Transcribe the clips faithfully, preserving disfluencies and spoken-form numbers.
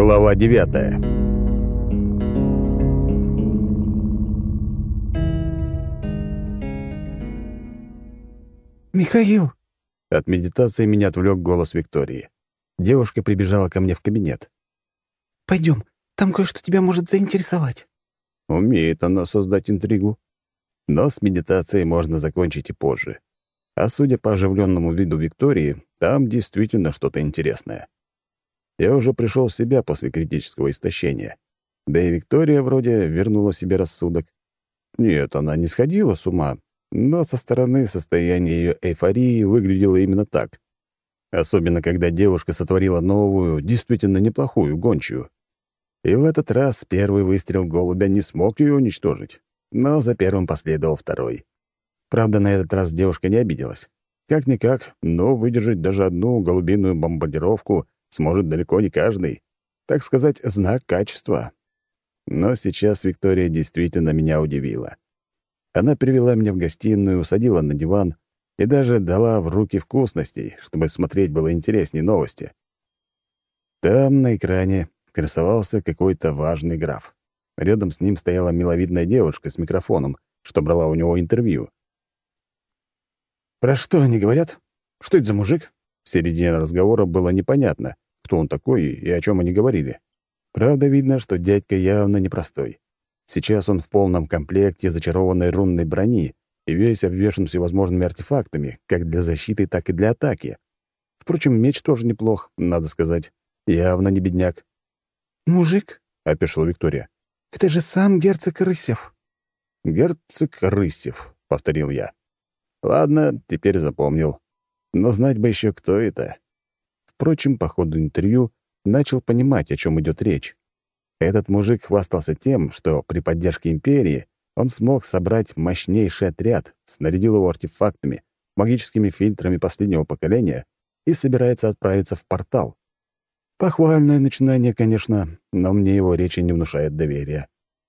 Глава девятая. «Михаил!» От медитации меня отвлек голос Виктории. Девушка прибежала ко мне в кабинет. «Пойдем, там кое-что тебя может заинтересовать». Умеет она создать интригу. Но с медитацией можно закончить и позже. А судя по оживленному виду Виктории, там действительно что-то интересное. Я уже пришел в себя после критического истощения. Да и Виктория вроде вернула себе рассудок. Нет, она не сходила с ума, но со стороны состояние ее эйфории выглядело именно так. Особенно, когда девушка сотворила новую, действительно неплохую гончую. И в этот раз первый выстрел голубя не смог ее уничтожить, но за первым последовал второй. Правда, на этот раз девушка не обиделась. Как-никак, но выдержать даже одну голубиную бомбардировку сможет далеко не каждый. Так сказать, знак качества. Но сейчас Виктория действительно меня удивила. Она привела меня в гостиную, усадила на диван и даже дала в руки вкусностей, чтобы смотреть было интереснее новости. Там на экране красовался какой-то важный граф. Рядом с ним стояла миловидная девушка с микрофоном, что брала у него интервью. «Про что они говорят? Что это за мужик?» В середине разговора было непонятно, кто он такой и о чем они говорили. Правда, видно, что дядька явно непростой. Сейчас он в полном комплекте зачарованной рунной брони и весь обвешан всевозможными артефактами, как для защиты, так и для атаки. Впрочем, меч тоже неплох, надо сказать. Явно не бедняк. «Мужик?» — опешила Виктория. «Это же сам герцог Рысев». «Герцог Рысев», — повторил я. Ладно, теперь запомнил. Но знать бы еще, кто это. Впрочем, по ходу интервью начал понимать, о чем идет речь. Этот мужик хвастался тем, что при поддержке империи он смог собрать мощнейший отряд, снарядил его артефактами, магическими фильтрами последнего поколения и собирается отправиться в портал. Похвальное начинание, конечно, но мне его речи не внушает доверия.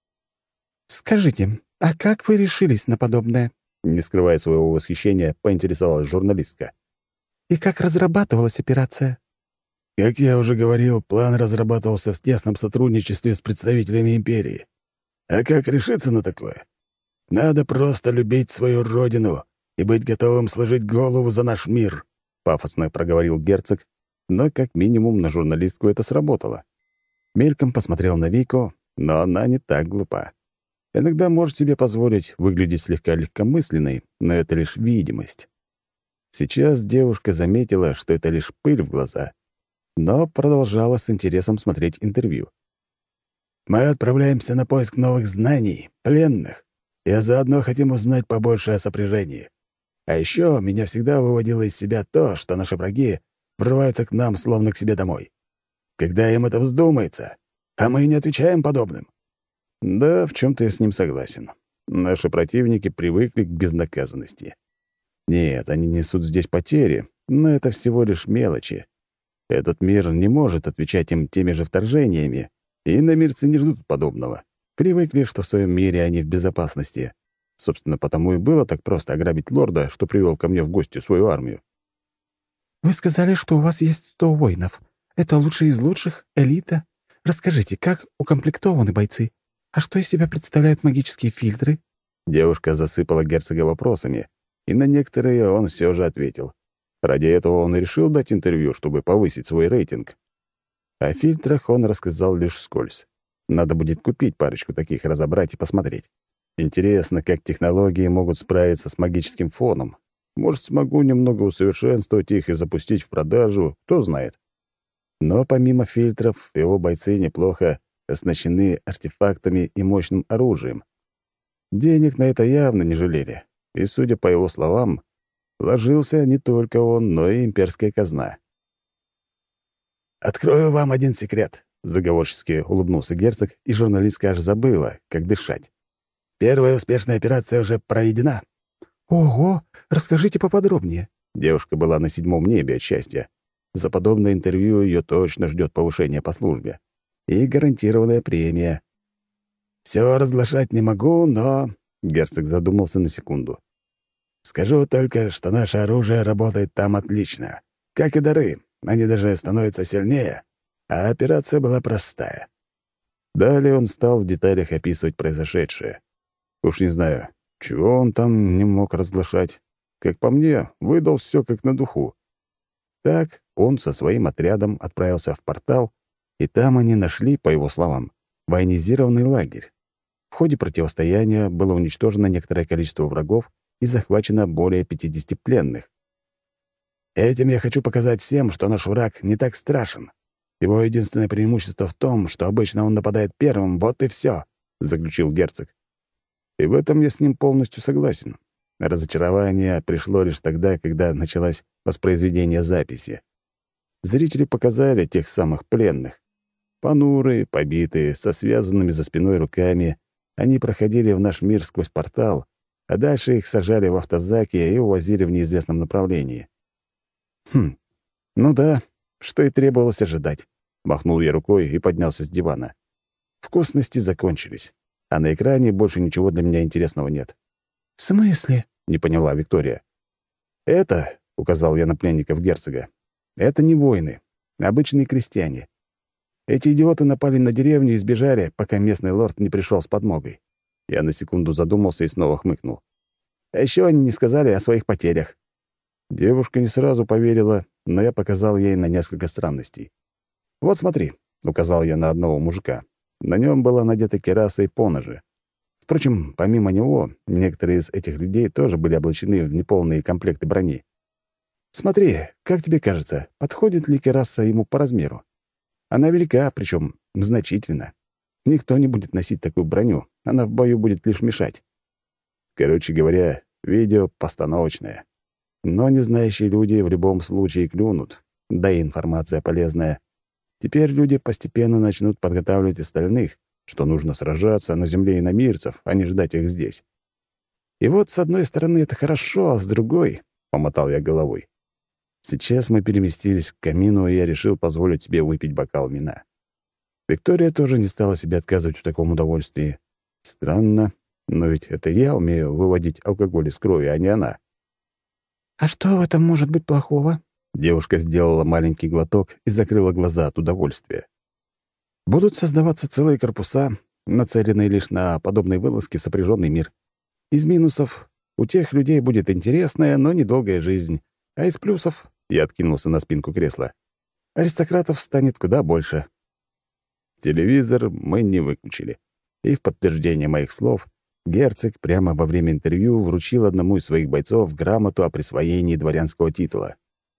«Скажите, а как вы решились на подобное?» Не скрывая своего восхищения, поинтересовалась журналистка. «И как разрабатывалась операция?» Как я уже говорил, план разрабатывался в тесном сотрудничестве с представителями империи. А как решиться на такое? Надо просто любить свою родину и быть готовым сложить голову за наш мир, пафосно проговорил герцог, но как минимум на журналистку это сработало. Мельком посмотрел на Вику, но она не так глупа. Иногда может себе позволить выглядеть слегка легкомысленной, но это лишь видимость. Сейчас девушка заметила, что это лишь пыль в глаза, но продолжала с интересом смотреть интервью. «Мы отправляемся на поиск новых знаний, пленных, и заодно хотим узнать побольше о сопряжении. А еще меня всегда выводило из себя то, что наши враги врываются к нам словно к себе домой. Когда им это вздумается, а мы не отвечаем подобным». Да, в чем-то я с ним согласен. Наши противники привыкли к безнаказанности. Нет, они несут здесь потери, но это всего лишь мелочи. Этот мир не может отвечать им теми же вторжениями, и иномирцы не ждут подобного. Привыкли, что в своем мире они в безопасности. Собственно, потому и было так просто ограбить лорда, что привел ко мне в гости свою армию. «Вы сказали, что у вас есть сто воинов. Это лучшие из лучших? Элита? Расскажите, как укомплектованы бойцы? А что из себя представляют магические фильтры?» Девушка засыпала герцога вопросами, и на некоторые он все же ответил. Ради этого он и решил дать интервью, чтобы повысить свой рейтинг. О фильтрах он рассказал лишь вскользь. Надо будет купить парочку таких, разобрать и посмотреть. Интересно, как технологии могут справиться с магическим фоном. Может, смогу немного усовершенствовать их и запустить в продажу, кто знает. Но помимо фильтров, его бойцы неплохо оснащены артефактами и мощным оружием. Денег на это явно не жалели, и, судя по его словам, вложился не только он, но и имперская казна. «Открою вам один секрет», — заговорчески улыбнулся герцог, и журналистка аж забыла, как дышать. «Первая успешная операция уже проведена». «Ого! Расскажите поподробнее». Девушка была на седьмом небе от счастья. За подобное интервью ее точно ждет повышение по службе. И гарантированная премия. «Все разглашать не могу, но...» — герцог задумался на секунду. «Скажу только, что наше оружие работает там отлично. Как и дары, они даже становятся сильнее. А операция была простая. Далее он стал в деталях описывать произошедшее. Уж не знаю, чего он там не мог разглашать. Как по мне, выдал все как на духу. Так он со своим отрядом отправился в портал, и там они нашли, по его словам, военизированный лагерь. В ходе противостояния было уничтожено некоторое количество врагов и захвачено более пятидесяти пленных. Этим я хочу показать всем, что наш враг не так страшен. Его единственное преимущество в том, что обычно он нападает первым, вот и все, заключил герцог. И в этом я с ним полностью согласен. Разочарование пришло лишь тогда, когда началось воспроизведение записи. Зрители показали тех самых пленных. Понурые, побитые, со связанными за спиной руками, они проходили в наш мир сквозь портал, а дальше их сажали в автозаки и увозили в неизвестном направлении. Хм, ну да, что и требовалось ожидать. Махнул я рукой и поднялся с дивана. Вкусности закончились, а на экране больше ничего для меня интересного нет. «В смысле?» — не поняла Виктория. «Это, — указал я на пленников герцога, — это не воины, обычные крестьяне. Эти идиоты напали на деревню и сбежали, пока местный лорд не пришел с подмогой». Я на секунду задумался и снова хмыкнул. А еще они не сказали о своих потерях. Девушка не сразу поверила, но я показал ей на несколько странностей. «Вот смотри», — указал я на одного мужика. На нем была надета кираса и поножи. Впрочем, помимо него, некоторые из этих людей тоже были облачены в неполные комплекты брони. «Смотри, как тебе кажется, подходит ли кираса ему по размеру? Она велика, причем значительно. Никто не будет носить такую броню, она в бою будет лишь мешать». Короче говоря, видео постановочное. Но незнающие люди в любом случае клюнут, да и информация полезная. Теперь люди постепенно начнут подготавливать остальных, что нужно сражаться на земле иномирцев, а не ждать их здесь. И вот, с одной стороны, это хорошо, а с другой — помотал я головой. Сейчас мы переместились к камину, и я решил позволить себе выпить бокал вина. Виктория тоже не стала себе отказывать в таком удовольствии. Странно, но ведь это я умею выводить алкоголь из крови, а не она. «А что в этом может быть плохого?» Девушка сделала маленький глоток и закрыла глаза от удовольствия. Будут создаваться целые корпуса, нацеленные лишь на подобные вылазки в сопряженный мир. Из минусов у тех людей будет интересная, но недолгая жизнь, а из плюсов, я откинулся на спинку кресла, аристократов станет куда больше. Телевизор мы не выключили, и в подтверждение моих слов герцог прямо во время интервью вручил одному из своих бойцов грамоту о присвоении дворянского титула.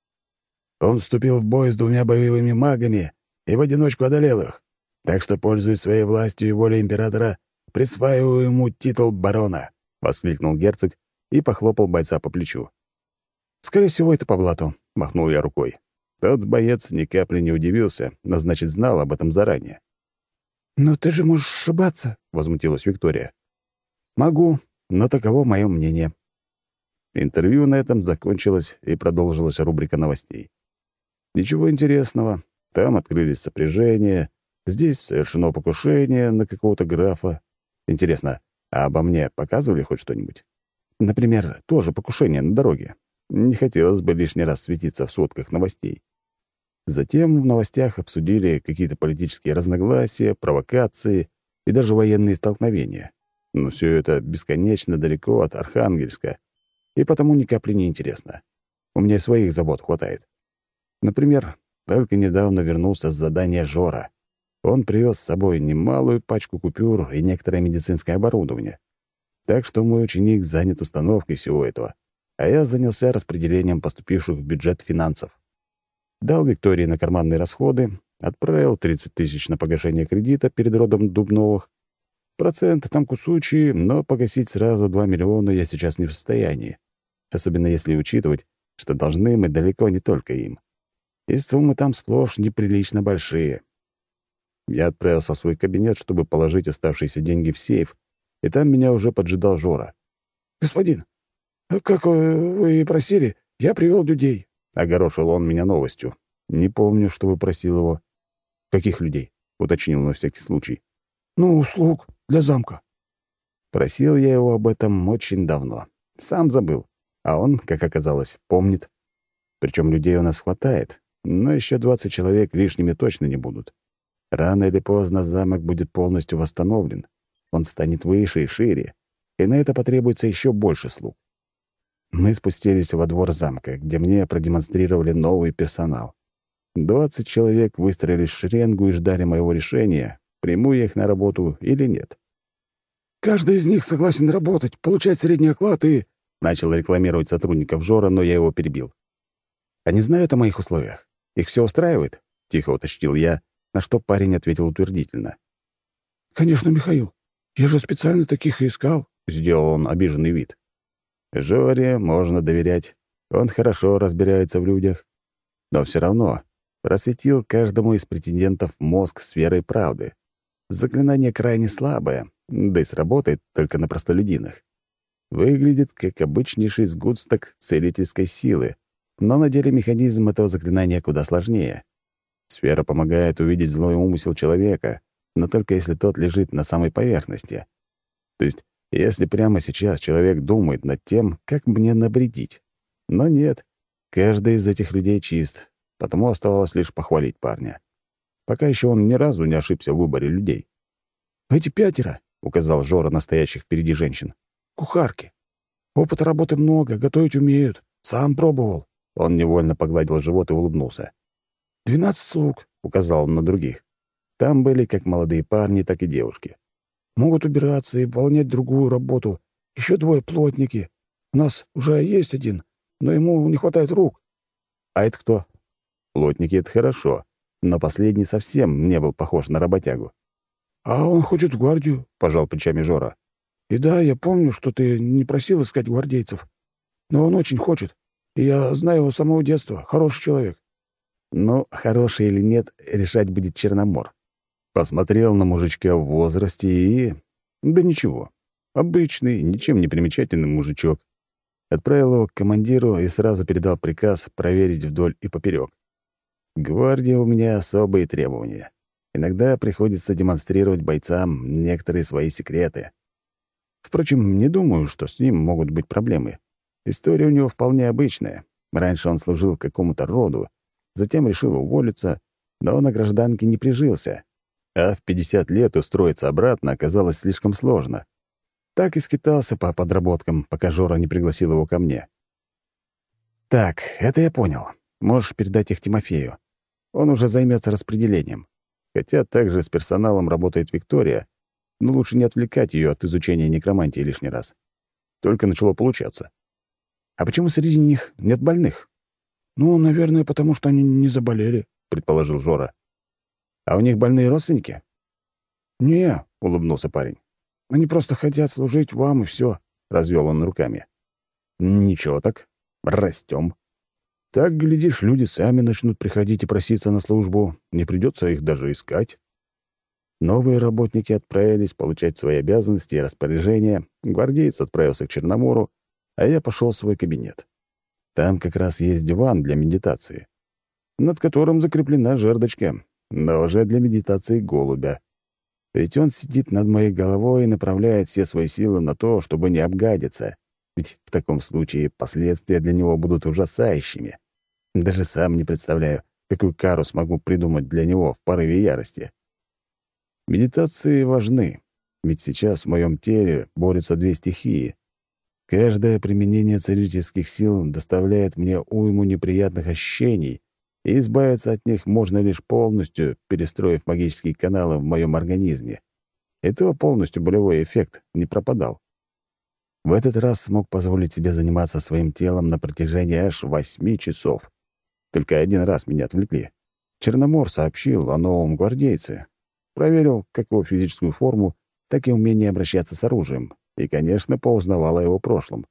Он вступил в бой с двумя боевыми магами и в одиночку одолел их. Так что, пользуясь своей властью и волей императора, присваиваю ему титул барона», — воскликнул герцог и похлопал бойца по плечу. «Скорее всего, это по блату», — махнул я рукой. Тот боец ни капли не удивился, но, значит, знал об этом заранее. «Но ты же можешь ошибаться», — возмутилась Виктория. «Могу, но таково мое мнение». Интервью на этом закончилось, и продолжилась рубрика новостей. Ничего интересного. Там открылись сопряжения, здесь совершено покушение на какого-то графа. Интересно, а обо мне показывали хоть что-нибудь? Например, тоже покушение на дороге. Не хотелось бы лишний раз светиться в сводках новостей. Затем в новостях обсудили какие-то политические разногласия, провокации и даже военные столкновения. Но все это бесконечно далеко от Архангельска, и потому ни капли не интересно. У меня своих забот хватает. Например, только недавно вернулся с задания Жора. Он привез с собой немалую пачку купюр и некоторое медицинское оборудование. Так что мой ученик занят установкой всего этого, а я занялся распределением поступивших в бюджет финансов. Дал Виктории на карманные расходы, отправил тридцать тысяч на погашение кредита перед родом Дубновых. Проценты там кусучие, но погасить сразу два миллиона я сейчас не в состоянии. Особенно если учитывать, что должны мы далеко не только им. И суммы там сплошь неприлично большие. Я отправился в свой кабинет, чтобы положить оставшиеся деньги в сейф, и там меня уже поджидал Жора. «Господин, как вы и просили, я привел людей», — огорошил он меня новостью. «Не помню, что вы просил его». «Каких людей?» — уточнил на всякий случай. «Ну, слуг для замка». Просил я его об этом очень давно. Сам забыл. А он, как оказалось, помнит. Причем людей у нас хватает. но еще двадцать человек лишними точно не будут. Рано или поздно замок будет полностью восстановлен. Он станет выше и шире, и на это потребуется еще больше слуг. Мы спустились во двор замка, где мне продемонстрировали новый персонал. Двадцать человек выстроились в шеренгу и ждали моего решения, приму я их на работу или нет. «Каждый из них согласен работать, получать средний оклад и...» Начал рекламировать сотрудников Жора, но я его перебил. «Они знают о моих условиях? Их все устраивает?» — тихо уточнил я, на что парень ответил утвердительно. «Конечно, Михаил. Я же специально таких и искал», — сделал он обиженный вид. Жоре можно доверять. Он хорошо разбирается в людях. Но все равно просветил каждому из претендентов мозг сферой правды. Заклинание крайне слабое, да и сработает только на простолюдинах. Выглядит как обычнейший сгусток целительской силы, но на деле механизм этого заклинания куда сложнее. Сфера помогает увидеть злой умысел человека, но только если тот лежит на самой поверхности. То есть, если прямо сейчас человек думает над тем, как мне навредить. Но нет, каждый из этих людей чист, потому оставалось лишь похвалить парня. Пока еще он ни разу не ошибся в выборе людей. «Эти пятеро», — указал Жора настоящих впереди женщин. «Кухарки. Опыта работы много, готовить умеют. Сам пробовал». Он невольно погладил живот и улыбнулся. «Двенадцать слуг», — указал он на других. Там были как молодые парни, так и девушки. «Могут убираться и выполнять другую работу. Еще двое плотники. У нас уже есть один, но ему не хватает рук». «А это кто?» «Плотники — это хорошо, но последний совсем не был похож на работягу». «А он хочет в гвардию», — пожал плечами Жора. «И да, я помню, что ты не просил искать гвардейцев. Но он очень хочет. И я знаю его с самого детства. Хороший человек». «Ну, хороший или нет, решать будет Черномор». Посмотрел на мужичка в возрасте и... Да ничего. Обычный, ничем не примечательный мужичок. Отправил его к командиру и сразу передал приказ проверить вдоль и поперек. Гвардия у меня особые требования. Иногда приходится демонстрировать бойцам некоторые свои секреты. Впрочем, не думаю, что с ним могут быть проблемы. История у него вполне обычная. Раньше он служил какому-то роду, затем решил уволиться, но на гражданке не прижился. А в пятьдесят лет устроиться обратно оказалось слишком сложно. Так и скитался по подработкам, пока Жора не пригласил его ко мне. «Так, это я понял. Можешь передать их Тимофею. Он уже займется распределением. Хотя также с персоналом работает Виктория, но лучше не отвлекать ее от изучения некромантии лишний раз. Только начало получаться. А почему среди них нет больных?» «Ну, наверное, потому что они не заболели», — предположил Жора. «А у них больные родственники?» «Не», — улыбнулся парень. «Они просто хотят служить вам, и все», — развел он руками. «Ничего так. Растем. Так, глядишь, люди сами начнут приходить и проситься на службу. Не придется их даже искать». Новые работники отправились получать свои обязанности и распоряжения, гвардеец отправился к Черномору, а я пошел в свой кабинет. Там как раз есть диван для медитации, над которым закреплена жердочка, но уже для медитации голубя. Ведь он сидит над моей головой и направляет все свои силы на то, чтобы не обгадиться. Ведь в таком случае последствия для него будут ужасающими. Даже сам не представляю, какую кару смогу придумать для него в порыве ярости. Медитации важны, ведь сейчас в моем теле борются две стихии. Каждое применение целительских сил доставляет мне уйму неприятных ощущений, и избавиться от них можно лишь полностью, перестроив магические каналы в моем организме. И то полностью болевой эффект не пропадал. В этот раз смог позволить себе заниматься своим телом на протяжении аж восьми часов. Только один раз меня отвлекли. Черномор сообщил о новом гвардейце. Проверил как его физическую форму, так и умение обращаться с оружием. И, конечно, поузнавал о его прошлом.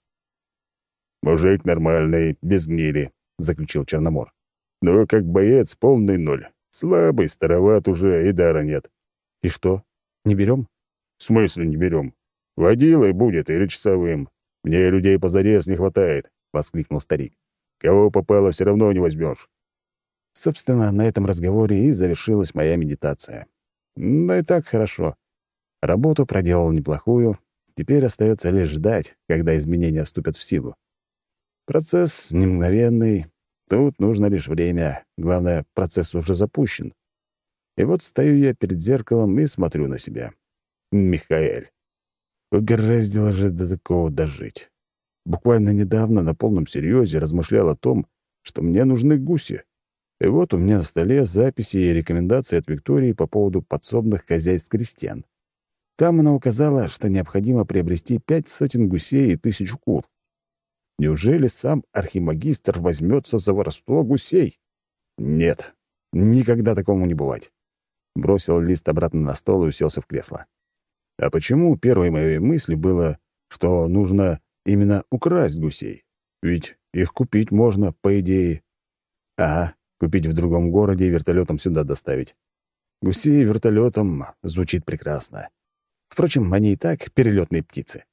«Мужик нормальный, без гнили», — заключил Черномор. «Но как боец полный ноль. Слабый, староват уже, и дара нет». «И что, не берем?» «В смысле не берем? Водилой будет или часовым. Мне людей позарез не хватает», — воскликнул старик. «Кого попало, все равно не возьмешь». Собственно, на этом разговоре и завершилась моя медитация. Да и так хорошо. Работу проделал неплохую. Теперь остается лишь ждать, когда изменения вступят в силу. Процесс не мгновенный, Тут нужно лишь время, главное, процесс уже запущен. И вот стою я перед зеркалом и смотрю на себя. Михаэль. Угораздило же до такого дожить. Буквально недавно на полном серьезе размышлял о том, что мне нужны гуси. И вот у меня на столе записи и рекомендации от Виктории по поводу подсобных хозяйств крестьян. Там она указала, что необходимо приобрести пять сотен гусей и тысячу кур. Неужели сам архимагистр возьмется за воровство гусей? Нет, никогда такому не бывать. Бросил лист обратно на стол и уселся в кресло. А почему первой моей мыслью было, что нужно именно украсть гусей? Ведь их купить можно, по идее. Ага, купить в другом городе и вертолетом сюда доставить. Гусей вертолетом звучит прекрасно. Впрочем, они и так перелетные птицы.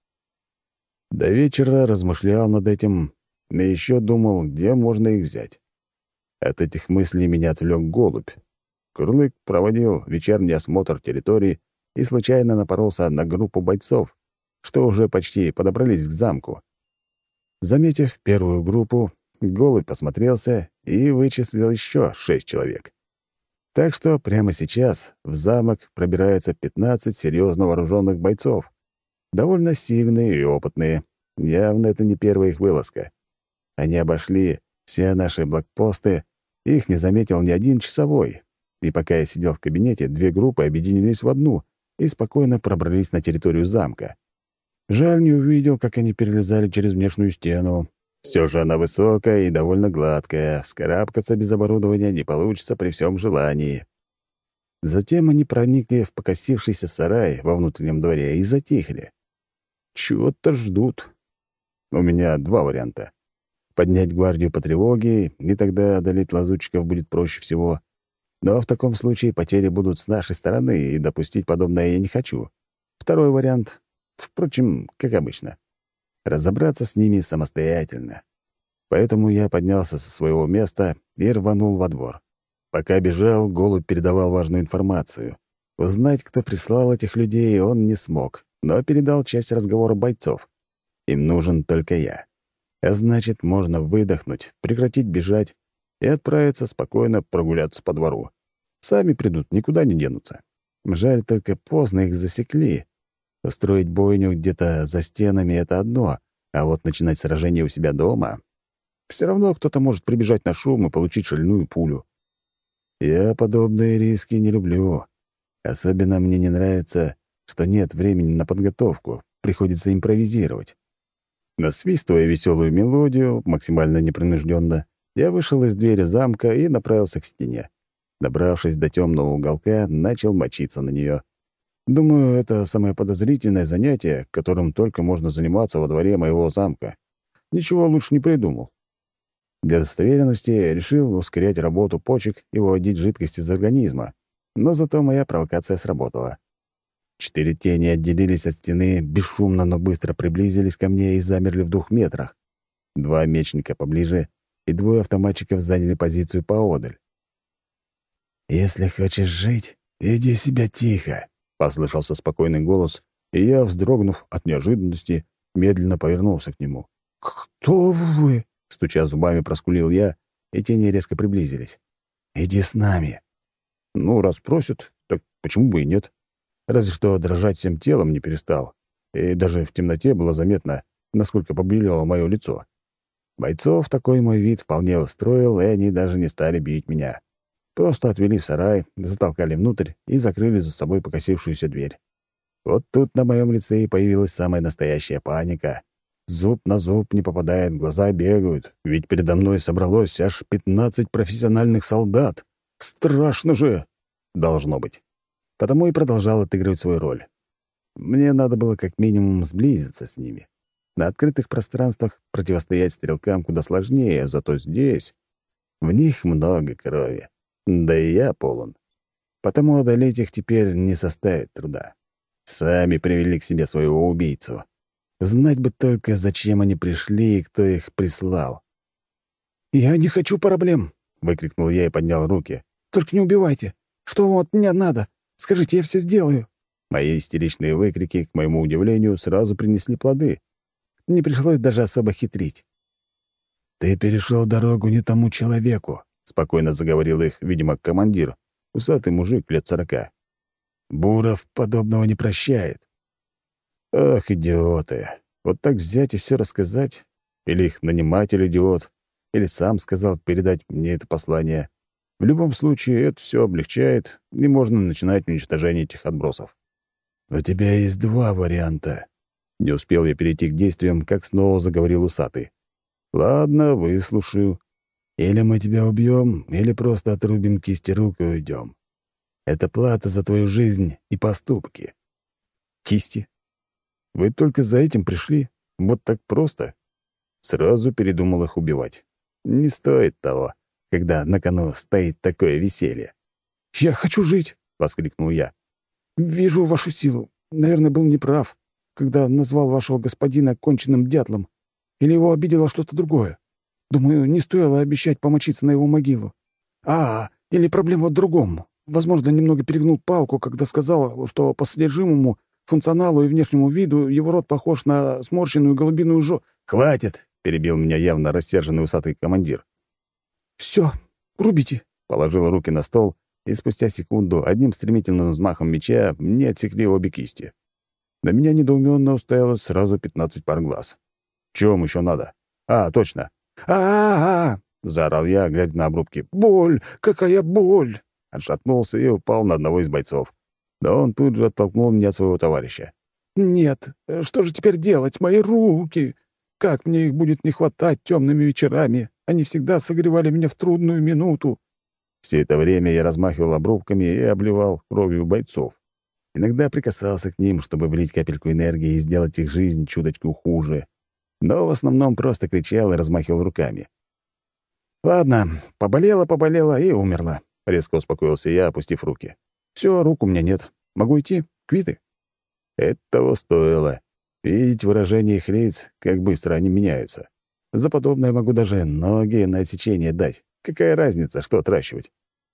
До вечера размышлял над этим, и еще думал, где можно их взять. От этих мыслей меня отвлек голубь. Курлык проводил вечерний осмотр территории и случайно напоролся на группу бойцов, что уже почти подобрались к замку. Заметив первую группу, голубь посмотрелся и вычислил еще шесть человек. Так что прямо сейчас в замок пробирается пятнадцать серьезно вооруженных бойцов. Довольно сильные и опытные. Явно это не первая их вылазка. Они обошли все наши блокпосты, их не заметил ни один часовой. И пока я сидел в кабинете, две группы объединились в одну и спокойно пробрались на территорию замка. Жаль, не увидел, как они перелезали через внешнюю стену. Все же она высокая и довольно гладкая, вскарабкаться без оборудования не получится при всем желании. Затем они проникли в покосившийся сарай во внутреннем дворе и затихли. Чего-то ждут. У меня два варианта. Поднять гвардию по тревоге, и тогда одолеть лазутчиков будет проще всего. Но в таком случае потери будут с нашей стороны, и допустить подобное я не хочу. Второй вариант, впрочем, как обычно. Разобраться с ними самостоятельно. Поэтому я поднялся со своего места и рванул во двор. Пока бежал, голубь передавал важную информацию. Узнать, кто прислал этих людей, он не смог, но передал часть разговора бойцов. Им нужен только я. А значит, можно выдохнуть, прекратить бежать и отправиться спокойно прогуляться по двору. Сами придут, никуда не денутся. Жаль, только поздно их засекли. Устроить бойню где-то за стенами — это одно, а вот начинать сражение у себя дома... Все равно кто-то может прибежать на шум и получить шальную пулю. Я подобные риски не люблю. Особенно мне не нравится, что нет времени на подготовку, приходится импровизировать. Насвистывая веселую мелодию, максимально непринужденно, я вышел из двери замка и направился к стене. Добравшись до темного уголка, начал мочиться на нее. Думаю, это самое подозрительное занятие, которым только можно заниматься во дворе моего замка. Ничего лучше не придумал. Для достоверности решил ускорять работу почек и выводить жидкость из организма, но зато моя провокация сработала. Четыре тени отделились от стены, бесшумно, но быстро приблизились ко мне и замерли в двух метрах. Два мечника поближе и двое автоматчиков заняли позицию поодаль. «Если хочешь жить, веди себя тихо», — послышался спокойный голос, и я, вздрогнув от неожиданности, медленно повернулся к нему. «Кто вы?» — стуча зубами, проскулил я, и тени резко приблизились. «Иди с нами». Ну, раз просят, так почему бы и нет? Разве что дрожать всем телом не перестал, и даже в темноте было заметно, насколько побелело мое лицо. Бойцов такой мой вид вполне устроил, и они даже не стали бить меня. Просто отвели в сарай, затолкали внутрь и закрыли за собой покосившуюся дверь. Вот тут на моем лице и появилась самая настоящая паника. Зуб на зуб не попадает, глаза бегают, ведь передо мной собралось аж пятнадцать профессиональных солдат. Страшно же! Должно быть. Потому и продолжал отыгрывать свою роль. Мне надо было как минимум сблизиться с ними. На открытых пространствах противостоять стрелкам куда сложнее, зато здесь в них много крови. Да и я полон. Потому одолеть их теперь не составит труда. Сами привели к себе своего убийцу. Знать бы только, зачем они пришли и кто их прислал. «Я не хочу проблем!» — выкрикнул я и поднял руки. «Только не убивайте! Что вам от меня надо? Скажите, я все сделаю!» Мои истеричные выкрики, к моему удивлению, сразу принесли плоды. Не пришлось даже особо хитрить. «Ты перешел дорогу не тому человеку», — спокойно заговорил их, видимо, командир, усатый мужик лет сорока. «Буров подобного не прощает». Ах, идиоты! Вот так взять и все рассказать? Или их наниматель идиот? Или сам сказал передать мне это послание? В любом случае, это все облегчает, и можно начинать уничтожение этих отбросов. «У тебя есть два варианта». Не успел я перейти к действиям, как снова заговорил усатый. «Ладно, выслушаю. Или мы тебя убьем, или просто отрубим кисти рук и уйдем. Это плата за твою жизнь и поступки». «Кисти? Вы только за этим пришли? Вот так просто?» Сразу передумал их убивать. Не стоит того, когда на кону стоит такое веселье. «Я хочу жить!» — воскликнул я. «Вижу вашу силу. Наверное, был неправ, когда назвал вашего господина конченным дятлом. Или его обидело что-то другое. Думаю, не стоило обещать помочиться на его могилу. А, или проблема в другом. Возможно, немного перегнул палку, когда сказал, что по содержимому, функционалу и внешнему виду его рот похож на сморщенную голубиную жо...» «Хватит!» — перебил меня явно рассерженный усатый командир. «Все, рубите!» — положил руки на стол, и спустя секунду одним стремительным взмахом меча мне отсекли обе кисти. На меня недоуменно уставилось сразу пятнадцать пар глаз. Чего им еще надо? А, точно. а а, -а, -а заорал я, глядя на обрубки. «Боль! Какая боль!» Отшатнулся и упал на одного из бойцов. Но он тут же оттолкнул меня от своего товарища. «Нет, что же теперь делать? Мои руки! Как мне их будет не хватать темными вечерами? Они всегда согревали меня в трудную минуту». Все это время я размахивал обрубками и обливал кровью бойцов. Иногда прикасался к ним, чтобы влить капельку энергии и сделать их жизнь чуточку хуже. Но в основном просто кричал и размахивал руками. «Ладно, поболела-поболела и умерла», — резко успокоился я, опустив руки. «Все, рук у меня нет. Могу идти? Квиты?» Это того стоило. Видеть выражение их лиц, как быстро они меняются. За подобное могу даже ноги на отсечение дать. Какая разница, что отращивать?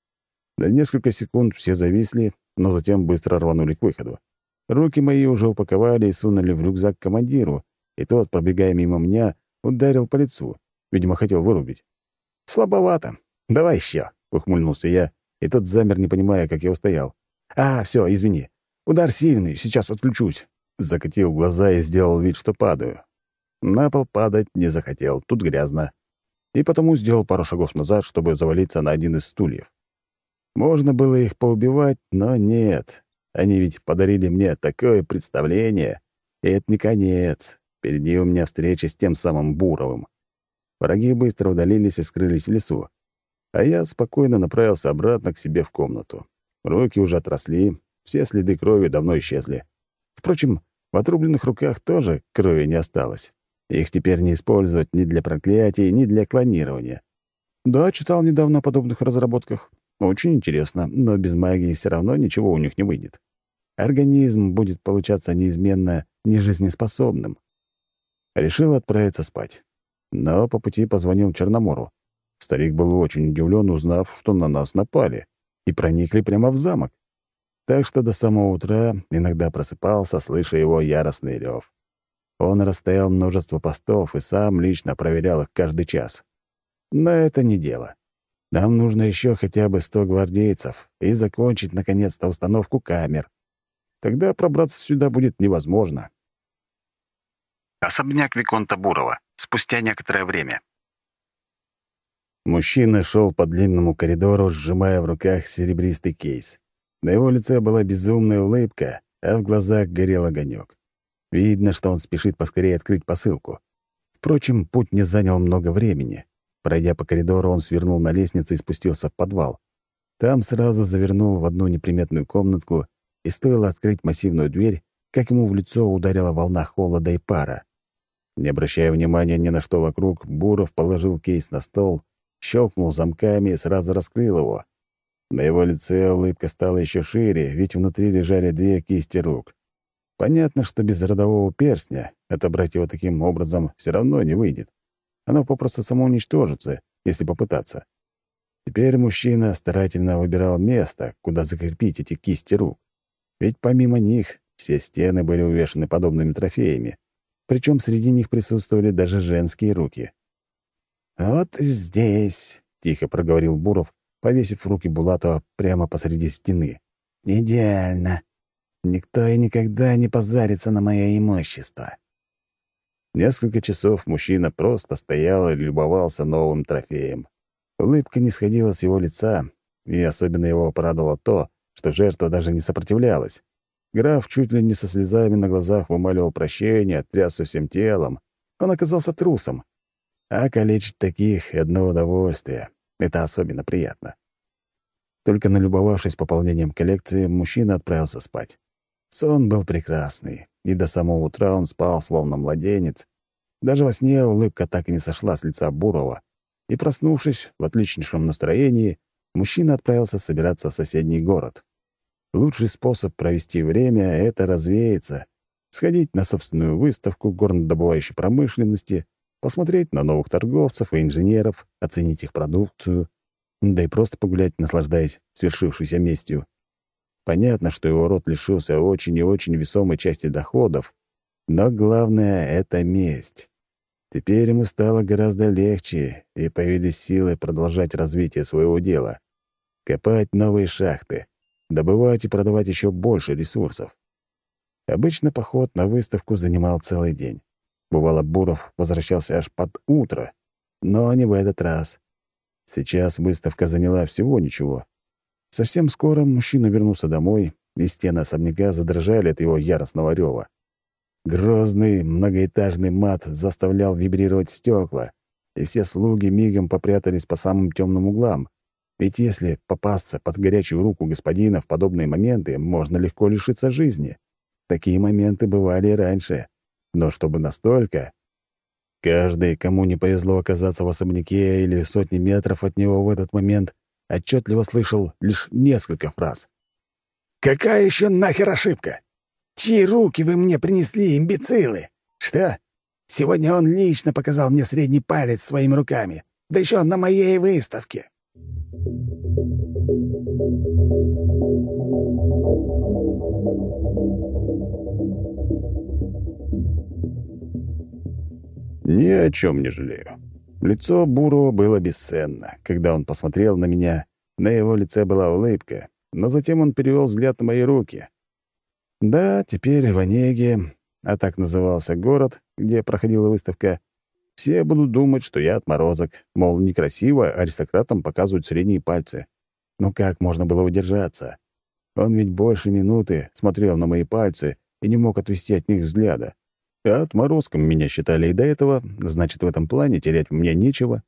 На несколько секунд все зависли, но затем быстро рванули к выходу. Руки мои уже упаковали и сунули в рюкзак командиру, и тот, пробегая мимо меня, ударил по лицу. Видимо, хотел вырубить. «Слабовато. Давай еще», — ухмыльнулся я, и тот замер, не понимая, как я устоял. «А, все, извини. Удар сильный, сейчас отключусь». Закатил глаза и сделал вид, что падаю. На пол падать не захотел, тут грязно. И потому сделал пару шагов назад, чтобы завалиться на один из стульев. Можно было их поубивать, но нет. Они ведь подарили мне такое представление. И это не конец. Впереди у меня встреча с тем самым Буровым. Враги быстро удалились и скрылись в лесу. А я спокойно направился обратно к себе в комнату. Руки уже отросли, все следы крови давно исчезли. Впрочем, в отрубленных руках тоже крови не осталось. Их теперь не использовать ни для проклятий, ни для клонирования. Да, читал недавно о подобных разработках. Очень интересно, но без магии все равно ничего у них не выйдет. Организм будет получаться неизменно нежизнеспособным. Решил отправиться спать. Но по пути позвонил Черномору. Старик был очень удивлен, узнав, что на нас напали, и проникли прямо в замок. Так что до самого утра иногда просыпался, слыша его яростный рев. Он расстоял множество постов и сам лично проверял их каждый час. Но это не дело. Нам нужно еще хотя бы сто гвардейцев и закончить, наконец-то, установку камер. Тогда пробраться сюда будет невозможно. Особняк Виконта Бурова. Спустя некоторое время. Мужчина шел по длинному коридору, сжимая в руках серебристый кейс. На его лице была безумная улыбка, а в глазах горел огонек. Видно, что он спешит поскорее открыть посылку. Впрочем, путь не занял много времени. Пройдя по коридору, он свернул на лестницу и спустился в подвал. Там сразу завернул в одну неприметную комнатку, и стоило открыть массивную дверь, как ему в лицо ударила волна холода и пара. Не обращая внимания ни на что вокруг, Буров положил кейс на стол, щелкнул замками и сразу раскрыл его. На его лице улыбка стала еще шире, ведь внутри лежали две кисти рук. Понятно, что без родового перстня отобрать его таким образом все равно не выйдет. Оно попросту самоуничтожится, если попытаться. Теперь мужчина старательно выбирал место, куда закрепить эти кисти рук. Ведь помимо них все стены были увешаны подобными трофеями. Причем среди них присутствовали даже женские руки. «Вот здесь», — тихо проговорил Буров, повесив руки Булатова прямо посреди стены. «Идеально. Никто и никогда не позарится на мое имущество». Несколько часов мужчина просто стоял и любовался новым трофеем. Улыбка не сходила с его лица, и особенно его порадовало то, что жертва даже не сопротивлялась. Граф чуть ли не со слезами на глазах вымаливал прощение, трясся всем телом. Он оказался трусом. А калечить таких — одно удовольствие. Это особенно приятно. Только налюбовавшись пополнением коллекции, мужчина отправился спать. Сон был прекрасный, и до самого утра он спал, словно младенец. Даже во сне улыбка так и не сошла с лица Бурова. И, проснувшись в отличнейшем настроении, мужчина отправился собираться в соседний город. Лучший способ провести время — это развеяться, сходить на собственную выставку горнодобывающей промышленности, посмотреть на новых торговцев и инженеров, оценить их продукцию, да и просто погулять, наслаждаясь свершившейся местью. Понятно, что его род лишился очень и очень весомой части доходов, но главное — это месть. Теперь ему стало гораздо легче, и появились силы продолжать развитие своего дела, копать новые шахты, добывать и продавать еще больше ресурсов. Обычно поход на выставку занимал целый день. Бывало, Буров возвращался аж под утро, но не в этот раз. Сейчас выставка заняла всего ничего. Совсем скоро мужчина вернулся домой, и стены особняка задрожали от его яростного рева. Грозный многоэтажный мат заставлял вибрировать стекла, и все слуги мигом попрятались по самым темным углам. Ведь если попасться под горячую руку господина в подобные моменты, можно легко лишиться жизни. Такие моменты бывали и раньше. Но чтобы настолько... Каждый, кому не повезло оказаться в особняке или сотни метров от него в этот момент, отчетливо слышал лишь несколько фраз. «Какая еще нахер ошибка? Чьи руки вы мне принесли, имбецилы? Что? Сегодня он лично показал мне средний палец своими руками, да еще на моей выставке». Ни о чем не жалею. Лицо Бурова было бесценно. Когда он посмотрел на меня, на его лице была улыбка, но затем он перевел взгляд на мои руки. Да, теперь в Онеге, а так назывался город, где проходила выставка, все будут думать, что я отморозок, мол, некрасиво аристократам показывают средние пальцы. Но как можно было удержаться? Он ведь больше минуты смотрел на мои пальцы и не мог отвести от них взгляда. А отморозком меня считали и до этого, значит, в этом плане терять мне нечего.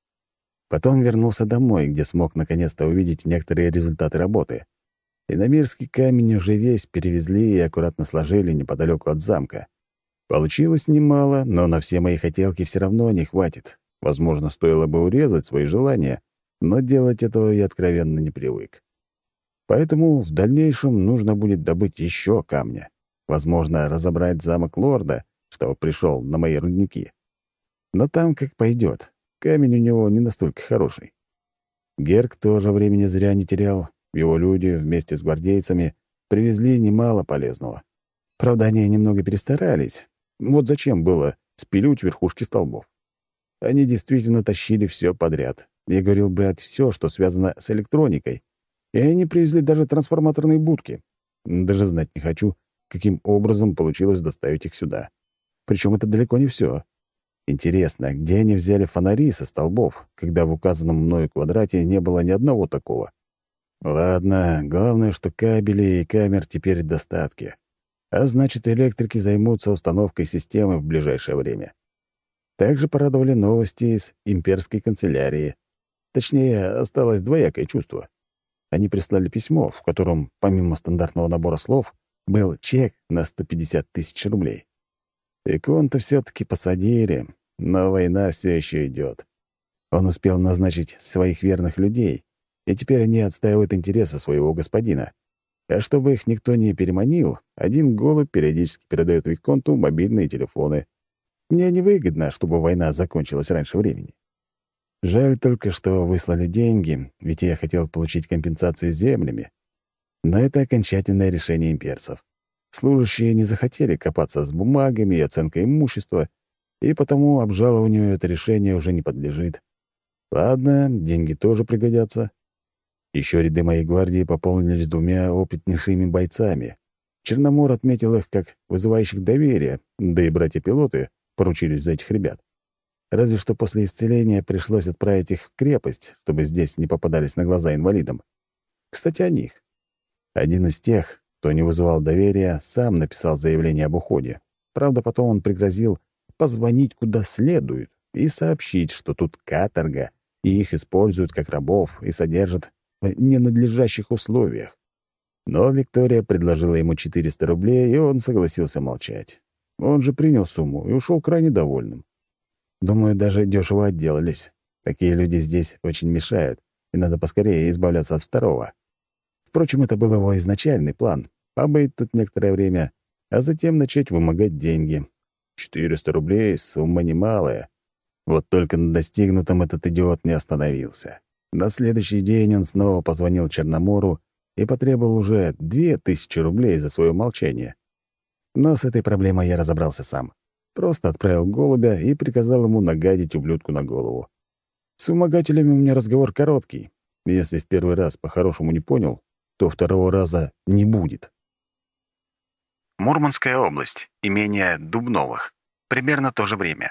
Потом вернулся домой, где смог наконец-то увидеть некоторые результаты работы. Иномирский камень уже весь перевезли и аккуратно сложили неподалеку от замка. Получилось немало, но на все мои хотелки все равно не хватит. Возможно, стоило бы урезать свои желания, но делать этого я откровенно не привык. Поэтому в дальнейшем нужно будет добыть еще камня. Возможно, разобрать замок лорда, что пришел на мои рудники. Но там как пойдет. Камень у него не настолько хороший. Герк тоже времени зря не терял. Его люди вместе с гвардейцами привезли немало полезного. Правда, они немного перестарались. Вот зачем было спилить верхушки столбов. Они действительно тащили все подряд. Я говорил брать все, что связано с электроникой. И они привезли даже трансформаторные будки. Даже знать не хочу, каким образом получилось доставить их сюда. Причем это далеко не все. Интересно, где они взяли фонари со столбов, когда в указанном мною квадрате не было ни одного такого? Ладно, главное, что кабелей и камер теперь в достатке. А значит, электрики займутся установкой системы в ближайшее время. Также порадовали новости из имперской канцелярии. Точнее, осталось двоякое чувство. Они прислали письмо, в котором, помимо стандартного набора слов, был чек на сто пятьдесят тысяч рублей. Виконта все-таки посадили, но война все еще идет. Он успел назначить своих верных людей, и теперь они отстаивают интересы своего господина. А чтобы их никто не переманил, один голубь периодически передает Виконту мобильные телефоны. Мне невыгодно, чтобы война закончилась раньше времени. Жаль только, что выслали деньги, ведь я хотел получить компенсацию землями. Но это окончательное решение имперцев. Служащие не захотели копаться с бумагами и оценкой имущества, и потому обжалованию это решение уже не подлежит. Ладно, деньги тоже пригодятся. Еще ряды моей гвардии пополнились двумя опытнейшими бойцами. Черномор отметил их как вызывающих доверие, да и братья-пилоты поручились за этих ребят. Разве что после исцеления пришлось отправить их в крепость, чтобы здесь не попадались на глаза инвалидам. Кстати, о них. Один из тех, кто не вызывал доверия, сам написал заявление об уходе. Правда, потом он пригрозил позвонить куда следует и сообщить, что тут каторга, и их используют как рабов и содержат в ненадлежащих условиях. Но Виктория предложила ему четыреста рублей, и он согласился молчать. Он же принял сумму и ушел крайне довольным. Думаю, даже дешево отделались. Такие люди здесь очень мешают, и надо поскорее избавляться от второго. Впрочем, это был его изначальный план — побыть тут некоторое время, а затем начать вымогать деньги. четыреста рублей — сумма немалая. Вот только на достигнутом этот идиот не остановился. На следующий день он снова позвонил Черномору и потребовал уже две тысячи рублей за свое молчание. Но с этой проблемой я разобрался сам. Просто отправил голубя и приказал ему нагадить ублюдку на голову. С вымогателями у меня разговор короткий. Если в первый раз по-хорошему не понял, то второго раза не будет. Мурманская область, имение Дубновых. Примерно то же время.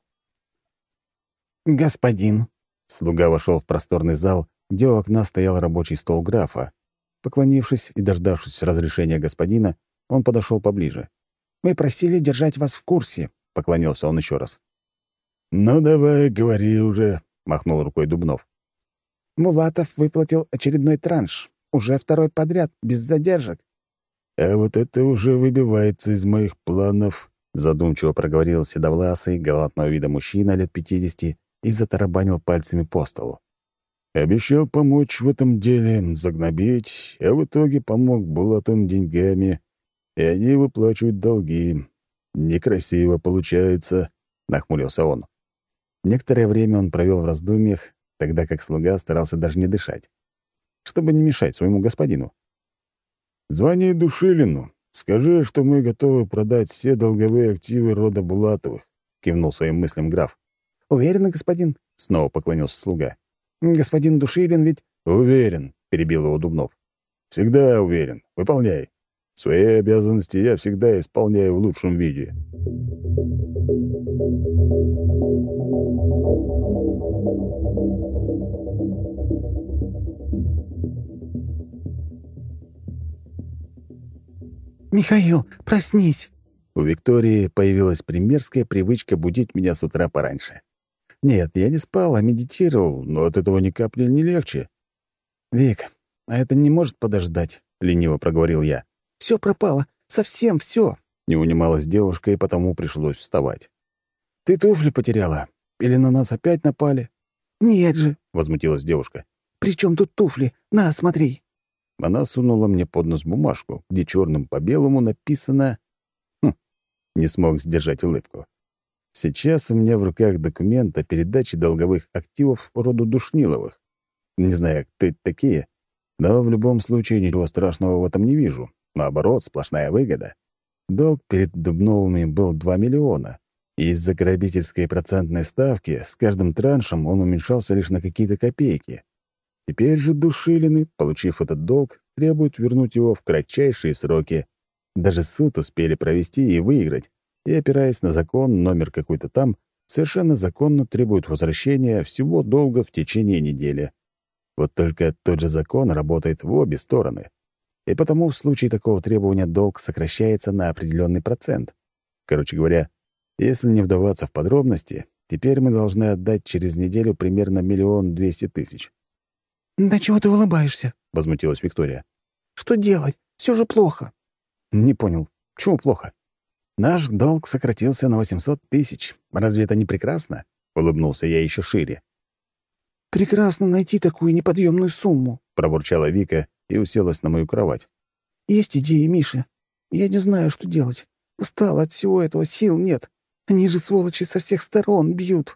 «Господин». Слуга вошел в просторный зал, где у окна стоял рабочий стол графа. Поклонившись и дождавшись разрешения господина, он подошел поближе. «Мы просили держать вас в курсе», — поклонился он еще раз. «Ну давай, говори уже», — махнул рукой Дубнов. «Мулатов выплатил очередной транш. Уже второй подряд, без задержек». «А вот это уже выбивается из моих планов», — задумчиво проговорил седовласый, галантного вида мужчина лет пятидесяти и затарабанил пальцами по столу. «Обещал помочь в этом деле, загнобить, а в итоге помог Булатам деньгами, и они выплачивают долги. Некрасиво получается», — нахмурился он. Некоторое время он провел в раздумьях, тогда как слуга старался даже не дышать, чтобы не мешать своему господину. «Звони Душилину, скажи, что мы готовы продать все долговые активы рода Булатовых», — кивнул своим мыслям граф. «Уверены, господин?» — снова поклонился слуга. «Господин Душилин ведь...» «Уверен», — перебил его Дубнов. «Всегда уверен. Выполняй. Свои обязанности я всегда исполняю в лучшем виде». «Михаил, проснись!» У Виктории появилась примерская привычка будить меня с утра пораньше. Нет, я не спал, а медитировал, но от этого ни капли не легче. «Вик, а это не может подождать?» — лениво проговорил я. «Все пропало. Совсем все. Не унималась девушка, и потому пришлось вставать. «Ты туфли потеряла? Или на нас опять напали?» «Нет же!» — возмутилась девушка. «При чем тут туфли? На, смотри!» Она сунула мне под нос бумажку, где черным по белому написано... Хм, не смог сдержать улыбку. Сейчас у меня в руках документ о передаче долговых активов роду Душниловых. Не знаю, кто это такие, но в любом случае ничего страшного в этом не вижу. Наоборот, сплошная выгода. Долг перед Дубновыми был два миллиона. И из-за грабительской процентной ставки с каждым траншем он уменьшался лишь на какие-то копейки. Теперь же Душилины, получив этот долг, требуют вернуть его в кратчайшие сроки. Даже суд успели провести и выиграть, и, опираясь на закон номер какой-то там, совершенно законно требуют возвращения всего долга в течение недели. Вот только тот же закон работает в обе стороны. И потому в случае такого требования долг сокращается на определенный процент. Короче говоря, если не вдаваться в подробности, теперь мы должны отдать через неделю примерно миллион двести тысяч. «Да чего ты улыбаешься?» — возмутилась Виктория. «Что делать? Все же плохо». «Не понял. Почему плохо? Наш долг сократился на восемьсот тысяч. Разве это не прекрасно?» — улыбнулся я еще шире. «Прекрасно найти такую неподъемную сумму», — пробурчала Вика и уселась на мою кровать. «Есть идеи, Миша. Я не знаю, что делать. Устал от всего этого, сил нет. Они же, сволочи, со всех сторон бьют».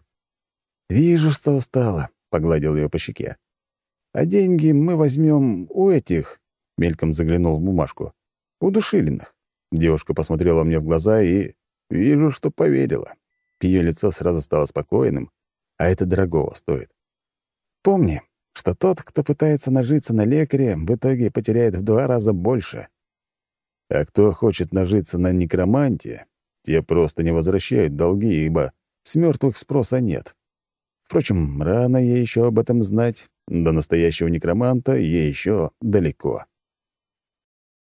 «Вижу, что устала», — погладил ее по щеке. «А деньги мы возьмем у этих», — мельком заглянул в бумажку, — «у Душилиных». Девушка посмотрела мне в глаза и вижу, что поверила. Ее лицо сразу стало спокойным, а это дорогого стоит. Помни, что тот, кто пытается нажиться на лекаре, в итоге потеряет в два раза больше. А кто хочет нажиться на некроманте, те просто не возвращают долги, ибо с мертвых спроса нет. Впрочем, рано ей еще об этом знать. До настоящего некроманта ей еще далеко.